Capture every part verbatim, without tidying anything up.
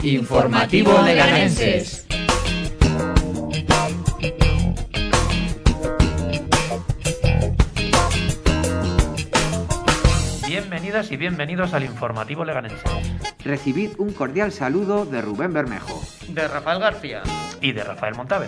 Informativo Leganenses. Bienvenidas y bienvenidos al Informativo Leganenses. Recibid un cordial saludo de Rubén Bermejo, de Rafael García y de Rafael Montaver.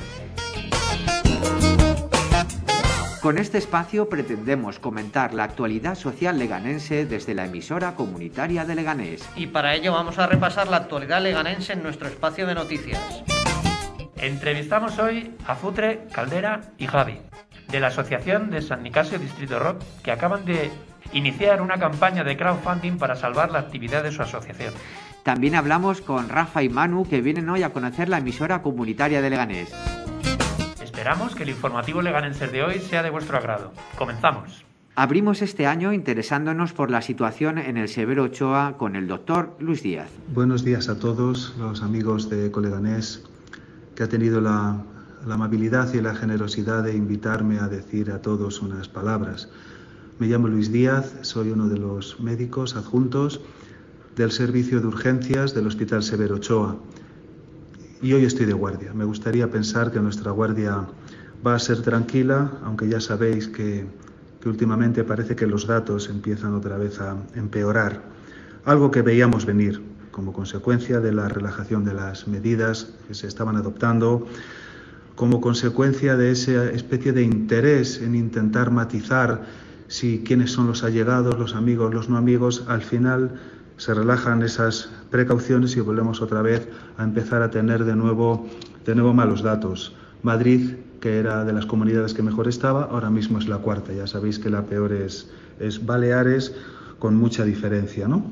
Con este espacio pretendemos comentar la actualidad social leganense desde la emisora comunitaria de Leganés. Y para ello vamos a repasar la actualidad leganense en nuestro espacio de noticias. Entrevistamos hoy a Futre, Caldera y Javi, de la Asociación de San Nicasio Distrito Rock, que acaban de iniciar una campaña de crowdfunding para salvar la actividad de su asociación. También hablamos con Rafa y Manu, que vienen hoy a conocer la emisora comunitaria de Leganés. Esperamos que el Informativo Leganenses de hoy sea de vuestro agrado. Comenzamos. Abrimos este año interesándonos por la situación en el Severo Ochoa con el doctor Luis Díaz. Buenos días a todos los amigos de Ecoleganés, que ha tenido la, la amabilidad y la generosidad de invitarme a decir a todos unas palabras. Me llamo Luis Díaz, soy uno de los médicos adjuntos del servicio de urgencias del Hospital Severo Ochoa. Y hoy estoy de guardia. Me gustaría pensar que nuestra guardia va a ser tranquila, aunque ya sabéis que, que últimamente parece que los datos empiezan otra vez a empeorar. Algo que veíamos venir como consecuencia de la relajación de las medidas que se estaban adoptando, como consecuencia de esa especie de interés en intentar matizar si quiénes son los allegados, los amigos, los no amigos. Al final se relajan esas precauciones y volvemos otra vez a empezar a tener de nuevo, de nuevo malos datos. Madrid, que era de las comunidades que mejor estaba, ahora mismo es la cuarta. Ya sabéis que la peor es, es Baleares, con mucha diferencia, ¿no?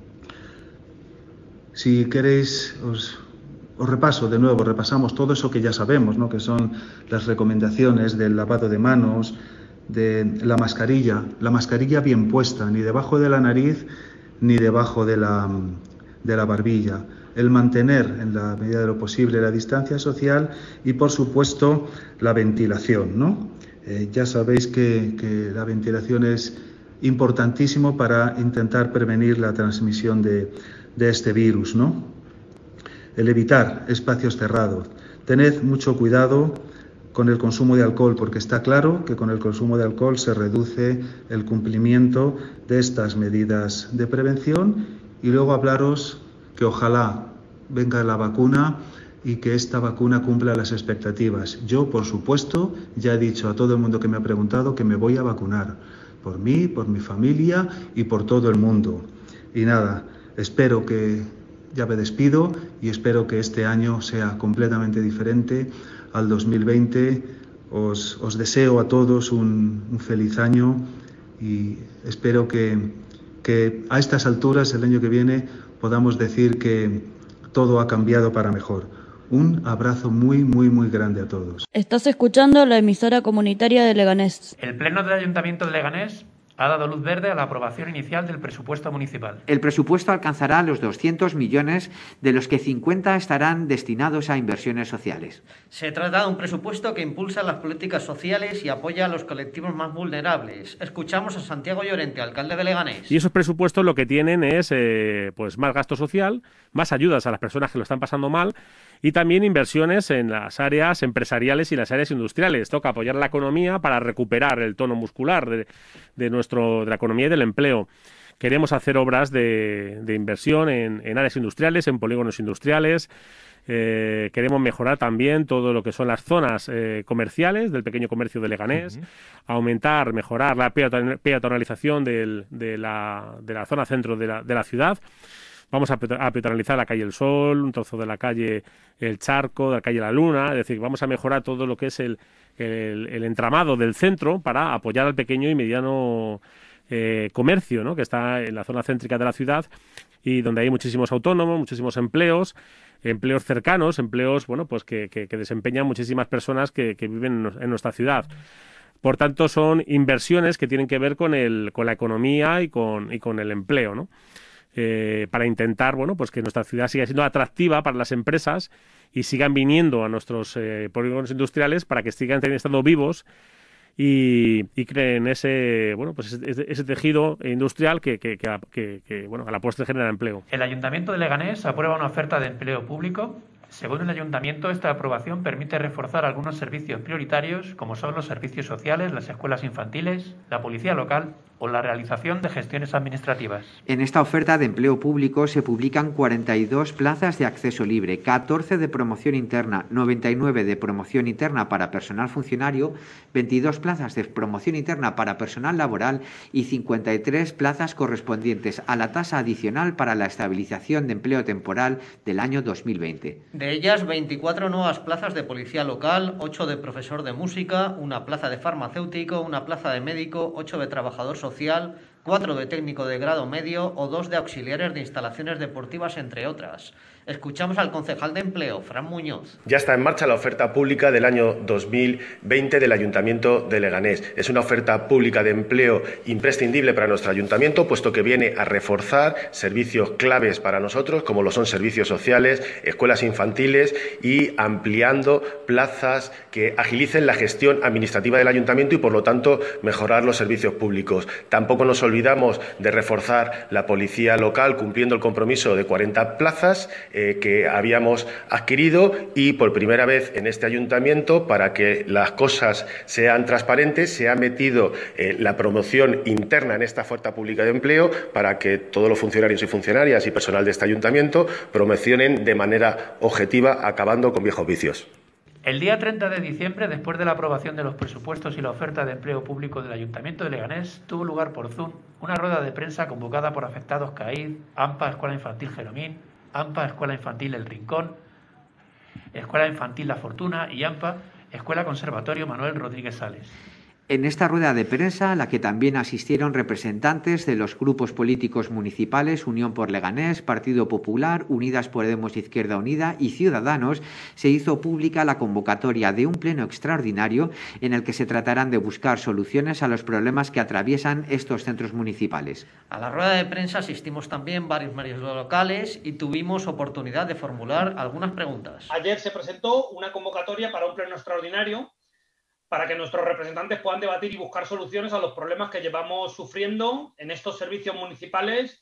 Si queréis, os, os repaso de nuevo, repasamos todo eso que ya sabemos, ¿no? Que son las recomendaciones del lavado de manos, de la mascarilla, la mascarilla bien puesta, ni debajo de la nariz ni debajo de la, de la barbilla, el mantener en la medida de lo posible la distancia social y, por supuesto, la ventilación, ¿no? Eh, ya sabéis que, que la ventilación es importantísimo para intentar prevenir la transmisión de, de este virus, ¿no? El evitar espacios cerrados. Tened mucho cuidado con el consumo de alcohol, porque está claro que con el consumo de alcohol se reduce el cumplimiento de estas medidas de prevención. Y luego hablaros que ojalá venga la vacuna y que esta vacuna cumpla las expectativas. Yo, por supuesto, ya he dicho a todo el mundo que me ha preguntado que me voy a vacunar, por mí, por mi familia y por todo el mundo. Y nada, espero que, ya me despido, y espero que este año sea completamente diferente al dos mil veinte. Os, os deseo a todos un, un feliz año y espero que, que a estas alturas, el año que viene, podamos decir que todo ha cambiado para mejor. Un abrazo muy, muy, muy grande a todos. Estás escuchando la emisora comunitaria de Leganés. El Pleno del Ayuntamiento de Leganés ha dado luz verde a la aprobación inicial del presupuesto municipal. El presupuesto alcanzará los doscientos millones, de los que cincuenta estarán destinados a inversiones sociales. Se trata de un presupuesto que impulsa las políticas sociales y apoya a los colectivos más vulnerables. Escuchamos a Santiago Llorente, alcalde de Leganés. Y esos presupuestos lo que tienen es eh, pues más gasto social, más ayudas a las personas que lo están pasando mal y también inversiones en las áreas empresariales y las áreas industriales. Toca apoyar la economía para recuperar el tono muscular de, de, nuestro, de la economía y del empleo. Queremos hacer obras de, de inversión en, en áreas industriales, en polígonos industriales. Eh, queremos mejorar también todo lo que son las zonas eh, comerciales del pequeño comercio de Leganés, uh-huh. aumentar, mejorar la peatonalización del, de, la, de la zona centro de la, de la ciudad. Vamos a peatonalizar la calle El Sol, un trozo de la calle El Charco, de la calle La Luna, es decir, vamos a mejorar todo lo que es el, el, el entramado del centro para apoyar al pequeño y mediano eh, comercio, ¿no? Que está en la zona céntrica de la ciudad y donde hay muchísimos autónomos, muchísimos empleos, empleos cercanos, empleos bueno, pues que, que, que desempeñan muchísimas personas que, que viven en nuestra ciudad. Por tanto, son inversiones que tienen que ver con, el, con la economía y con, y con el empleo, ¿no? Eh, para intentar bueno, pues que nuestra ciudad siga siendo atractiva para las empresas y sigan viniendo a nuestros eh, polígonos industriales para que sigan estando vivos y, y creen ese, bueno, pues ese, ese tejido industrial que, que, que, que, que bueno, a la postre genera empleo. El Ayuntamiento de Leganés aprueba una oferta de empleo público. Según el Ayuntamiento, esta aprobación permite reforzar algunos servicios prioritarios, como son los servicios sociales, las escuelas infantiles, la policía local o la realización de gestiones administrativas. En esta oferta de empleo público se publican cuarenta y dos plazas de acceso libre, catorce de promoción interna, noventa y nueve de promoción interna para personal funcionario, veintidós plazas de promoción interna para personal laboral y cincuenta y tres plazas correspondientes a la tasa adicional para la estabilización de empleo temporal del año dos mil veinte. De ellas, veinticuatro nuevas plazas de policía local, ocho de profesor de música, una plaza de farmacéutico, una plaza de médico, ocho de trabajador social, cuatro de técnico de grado medio o dos de auxiliares de instalaciones deportivas, entre otras. Escuchamos al concejal de Empleo, Fran Muñoz. Ya está en marcha la oferta pública del año dos mil veinte del Ayuntamiento de Leganés. Es una oferta pública de empleo imprescindible para nuestro ayuntamiento, puesto que viene a reforzar servicios claves para nosotros, como lo son servicios sociales, escuelas infantiles, y ampliando plazas que agilicen la gestión administrativa del ayuntamiento y, por lo tanto, mejorar los servicios públicos. Tampoco nos olvidamos de reforzar la policía local, cumpliendo el compromiso de cuarenta plazas eh, que habíamos adquirido, y por primera vez en este ayuntamiento, para que las cosas sean transparentes, se ha metido eh, la promoción interna en esta oferta pública de empleo para que todos los funcionarios y funcionarias y personal de este ayuntamiento promocionen de manera objetiva, acabando con viejos vicios. El día treinta de diciembre, después de la aprobación de los presupuestos y la oferta de empleo público del Ayuntamiento de Leganés, tuvo lugar por Zoom una rueda de prensa convocada por afectados C A I D, AMPA Escuela Infantil Jeromín, AMPA Escuela Infantil El Rincón, Escuela Infantil La Fortuna y AMPA Escuela Conservatorio Manuel Rodríguez Sales. En esta rueda de prensa, a la que también asistieron representantes de los grupos políticos municipales Unión por Leganés, Partido Popular, Unidas Podemos Izquierda Unida y Ciudadanos, se hizo pública la convocatoria de un pleno extraordinario en el que se tratarán de buscar soluciones a los problemas que atraviesan estos centros municipales. A la rueda de prensa asistimos también varios medios locales y tuvimos oportunidad de formular algunas preguntas. Ayer se presentó una convocatoria para un pleno extraordinario para que nuestros representantes puedan debatir y buscar soluciones a los problemas que llevamos sufriendo en estos servicios municipales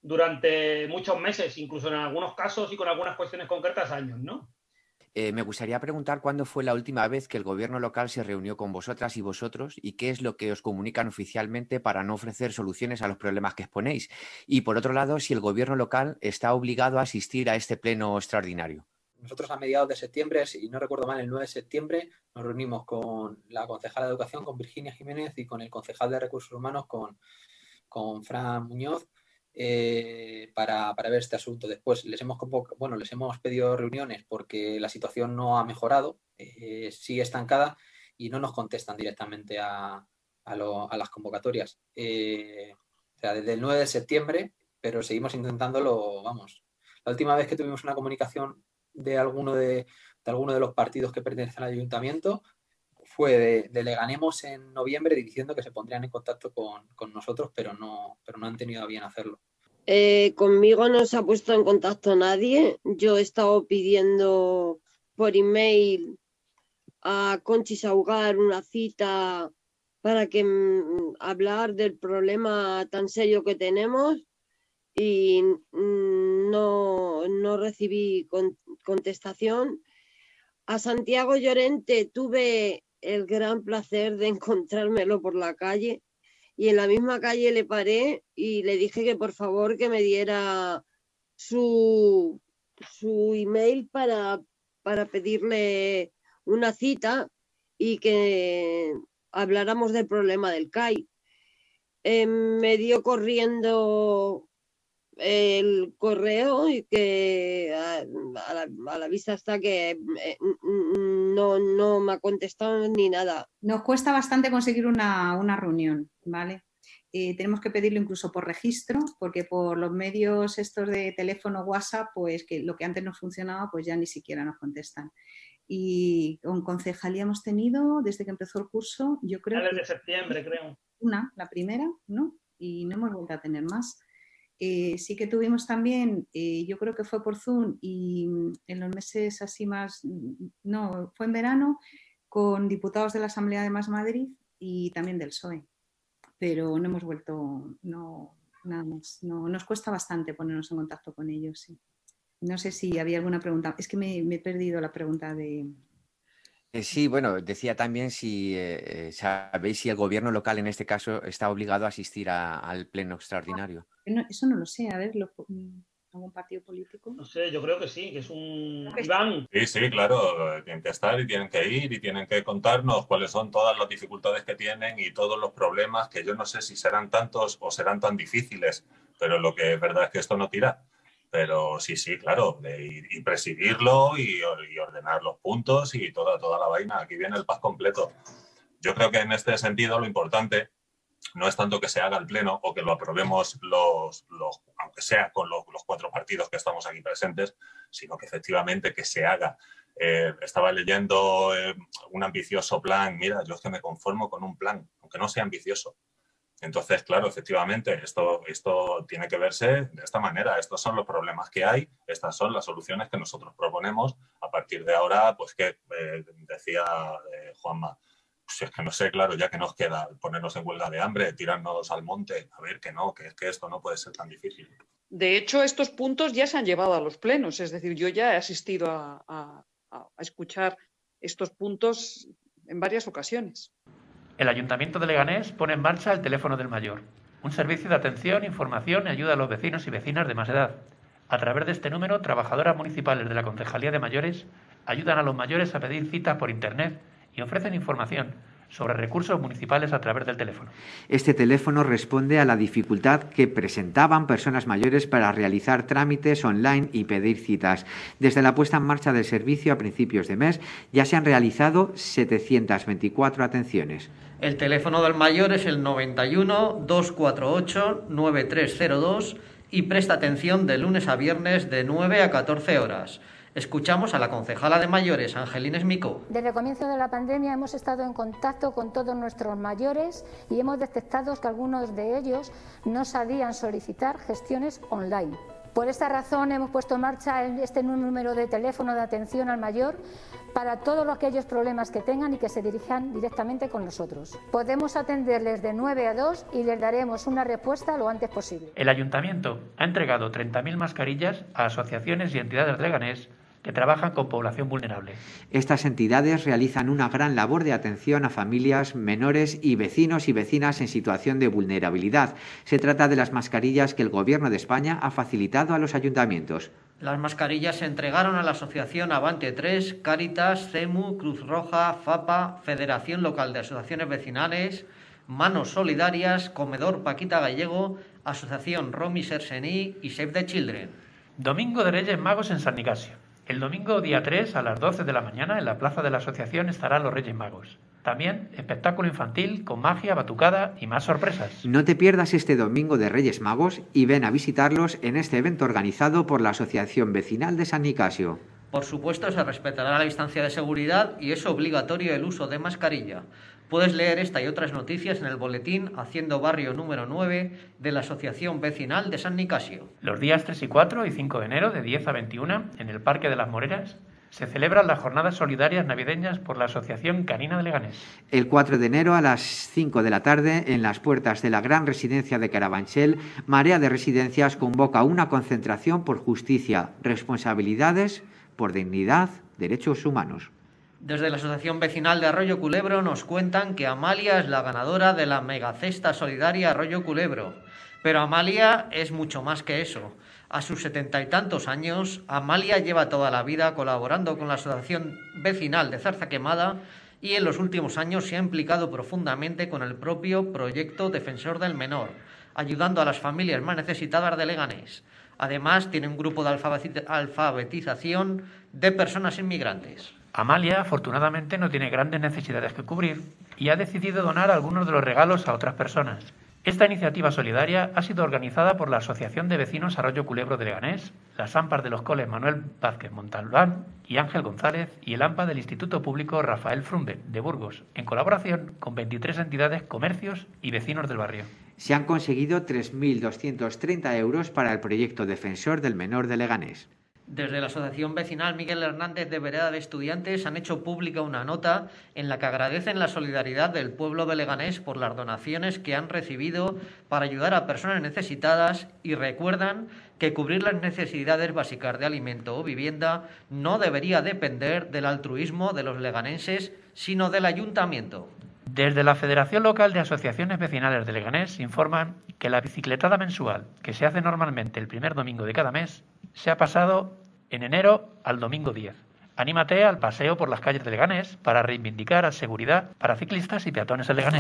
durante muchos meses, incluso en algunos casos y con algunas cuestiones concretas años, ¿no? Eh, me gustaría preguntar cuándo fue la última vez que el gobierno local se reunió con vosotras y vosotros y qué es lo que os comunican oficialmente para no ofrecer soluciones a los problemas que exponéis. Y por otro lado, si el gobierno local está obligado a asistir a este pleno extraordinario. Nosotros a mediados de septiembre, si no recuerdo mal, el nueve de septiembre, nos reunimos con la concejala de Educación, con Virginia Jiménez, y con el concejal de Recursos Humanos, con, con Fran Muñoz, eh, para, para ver este asunto. Después les hemos, bueno, les hemos pedido reuniones porque la situación no ha mejorado, eh, sigue estancada y no nos contestan directamente a, a, lo, a las convocatorias. Eh, o sea, desde el nueve de septiembre, pero seguimos intentándolo, vamos. La última vez que tuvimos una comunicación de alguno de, de alguno de los partidos que pertenecen al ayuntamiento fue de, de Leganemos en noviembre, diciendo que se pondrían en contacto con, con nosotros, pero no, pero no han tenido a bien hacerlo. Eh, conmigo no se ha puesto en contacto nadie. Yo he estado pidiendo por email a Conchi Saugar una cita para que mm, hablar del problema tan serio que tenemos, y no, no recibí con, contestación. A Santiago Llorente tuve el gran placer de encontrármelo por la calle, y en la misma calle le paré y le dije que por favor que me diera su, su email para, para pedirle una cita y que habláramos del problema del C A I. Eh, me dio corriendo el correo y que a, a, la, a la vista está que eh, no, no me ha contestado ni nada. Nos cuesta bastante conseguir una, una reunión, ¿vale? Eh, tenemos que pedirlo incluso por registro, porque por los medios estos de teléfono, WhatsApp, pues que lo que antes no funcionaba, pues ya ni siquiera nos contestan. Y con concejalía hemos tenido, desde que empezó el curso, yo creo desde que... Desde septiembre, creo. Una, la primera, ¿no? Y no hemos vuelto a tener más. Eh, sí que tuvimos también, eh, yo creo que fue por Zoom y en los meses así más, no, fue en verano, con diputados de la Asamblea de Más Madrid, y también del P S O E, pero no hemos vuelto, no, nada más. No, nos cuesta bastante ponernos en contacto con ellos, sí. No sé si había alguna pregunta. Es que me, me he perdido la pregunta de... Eh, sí, bueno, decía también si eh, eh, sabéis si el gobierno local en este caso está obligado a asistir a- al pleno extraordinario. No, eso no lo sé, a ver, lo- ¿algún partido político? No sé, yo creo que sí, que es un... que sí. Iván. Sí, sí, claro, tienen que estar y tienen que ir y tienen que contarnos cuáles son todas las dificultades que tienen y todos los problemas, que yo no sé si serán tantos o serán tan difíciles, pero lo que es verdad es que esto no tira. Pero sí, sí, claro, de ir y presidirlo y, y ordenar los puntos y toda, toda la vaina. Aquí viene el pack completo. Yo creo que en este sentido lo importante no es tanto que se haga el pleno o que lo aprobemos los, los aunque sea con los, los cuatro partidos que estamos aquí presentes, sino que efectivamente que se haga. Eh, estaba leyendo eh, un ambicioso plan. Mira, yo es que me conformo con un plan, aunque no sea ambicioso. Entonces, claro, efectivamente, esto, esto tiene que verse de esta manera. Estos son los problemas que hay, estas son las soluciones que nosotros proponemos. A partir de ahora, pues que eh, decía eh, Juanma, pues es que no sé, claro, ya que nos queda ponernos en huelga de hambre, tirarnos al monte, a ver que no, que es que esto no puede ser tan difícil. De hecho, estos puntos ya se han llevado a los plenos, es decir, yo ya he asistido a, a, a escuchar estos puntos en varias ocasiones. El Ayuntamiento de Leganés pone en marcha el teléfono del mayor, un servicio de atención, información y ayuda a los vecinos y vecinas de más edad. A través de este número, trabajadoras municipales de la Concejalía de Mayores ayudan a los mayores a pedir citas por Internet y ofrecen información sobre recursos municipales a través del teléfono. Este teléfono responde a la dificultad que presentaban personas mayores para realizar trámites online y pedir citas. Desde la puesta en marcha del servicio a principios de mes ya se han realizado setecientas veinticuatro atenciones. El teléfono del mayor es el noventa y uno, doscientos cuarenta y ocho, noventa y tres cero dos y presta atención de lunes a viernes de nueve a catorce horas. Escuchamos a la concejala de mayores, Angelina Esmicó. Desde el comienzo de la pandemia hemos estado en contacto con todos nuestros mayores y hemos detectado que algunos de ellos no sabían solicitar gestiones online. Por esta razón hemos puesto en marcha este número de teléfono de atención al mayor para todos aquellos problemas que tengan y que se dirijan directamente con nosotros. Podemos atenderles de nueve a dos y les daremos una respuesta lo antes posible. El Ayuntamiento ha entregado treinta mil mascarillas a asociaciones y entidades de Leganés que trabajan con población vulnerable. Estas entidades realizan una gran labor de atención a familias, menores y vecinos y vecinas en situación de vulnerabilidad. Se trata de las mascarillas que el Gobierno de España ha facilitado a los ayuntamientos. Las mascarillas se entregaron a la asociación Avante tres, Cáritas, CEMU, Cruz Roja, FAPA, Federación Local de Asociaciones Vecinales, Manos Solidarias, Comedor Paquita Gallego, Asociación Romy Sersení y Save the Children. Domingo de Reyes Magos en San Nicasio. El domingo día tres a las doce de la mañana en la plaza de la asociación estarán los Reyes Magos. También espectáculo infantil con magia, batucada y más sorpresas. No te pierdas este domingo de Reyes Magos y ven a visitarlos en este evento organizado por la Asociación Vecinal de San Nicasio. Por supuesto, se respetará la distancia de seguridad y es obligatorio el uso de mascarilla. Puedes leer esta y otras noticias en el boletín Haciendo Barrio número nueve de la Asociación Vecinal de San Nicasio. Los días tres y cuatro y cinco de enero de diez a veintiuna en el Parque de las Moreras se celebran las jornadas solidarias navideñas por la Asociación Canina de Leganés. El cuatro de enero a las cinco de la tarde, en las puertas de la gran residencia de Carabanchel, Marea de Residencias convoca una concentración por justicia, responsabilidades, por dignidad, derechos humanos. Desde la Asociación Vecinal de Arroyo Culebro nos cuentan que Amalia es la ganadora de la megacesta solidaria Arroyo Culebro. Pero Amalia es mucho más que eso. A sus setenta y tantos años, Amalia lleva toda la vida colaborando con la Asociación Vecinal de Zarza Quemada y en los últimos años se ha implicado profundamente con el propio proyecto Defensor del Menor, ayudando a las familias más necesitadas de Leganés. Además, tiene un grupo de alfabetización de personas inmigrantes. Amalia, afortunadamente, no tiene grandes necesidades que cubrir y ha decidido donar algunos de los regalos a otras personas. Esta iniciativa solidaria ha sido organizada por la Asociación de Vecinos Arroyo Culebro de Leganés, las AMPAs de los coles Manuel Vázquez Montalbán y Ángel González y el AMPA del Instituto Público Rafael Frumbe de Burgos, en colaboración con veintitrés entidades, comercios y vecinos del barrio. Se han conseguido tres mil doscientos treinta euros para el proyecto Defensor del Menor de Leganés. Desde la Asociación Vecinal Miguel Hernández de Vereda de Estudiantes han hecho pública una nota en la que agradecen la solidaridad del pueblo de Leganés por las donaciones que han recibido para ayudar a personas necesitadas y recuerdan que cubrir las necesidades básicas de alimento o vivienda no debería depender del altruismo de los leganenses, sino del ayuntamiento. Desde la Federación Local de Asociaciones Vecinales de Leganés informan que la bicicletada mensual, que se hace normalmente el primer domingo de cada mes, se ha pasado en enero al domingo diez. Anímate al paseo por las calles de Leganés para reivindicar la seguridad para ciclistas y peatones en Leganés.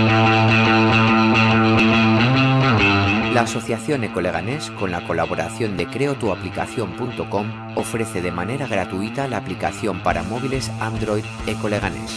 La Asociación Ecoleganés, con la colaboración de creo tu aplicación punto com, ofrece de manera gratuita la aplicación para móviles Android Ecoleganés.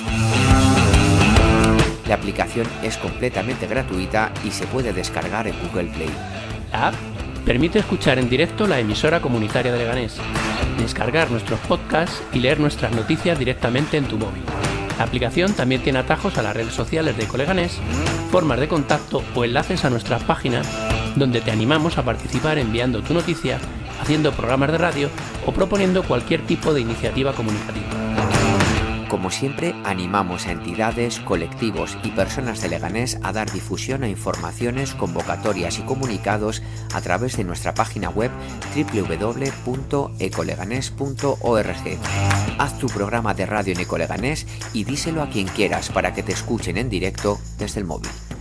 La aplicación es completamente gratuita y se puede descargar en Google Play. La app permite escuchar en directo la emisora comunitaria de Leganés, descargar nuestros podcasts y leer nuestras noticias directamente en tu móvil. La aplicación también tiene atajos a las redes sociales de Ecoleganés, formas de contacto o enlaces a nuestras páginas, donde te animamos a participar enviando tu noticia, haciendo programas de radio o proponiendo cualquier tipo de iniciativa comunicativa. Como siempre, animamos a entidades, colectivos y personas de Leganés a dar difusión a informaciones, convocatorias y comunicados a través de nuestra página web doble u doble u doble u punto ecoleganés punto org. Haz tu programa de radio en Ecoleganés y díselo a quien quieras para que te escuchen en directo desde el móvil.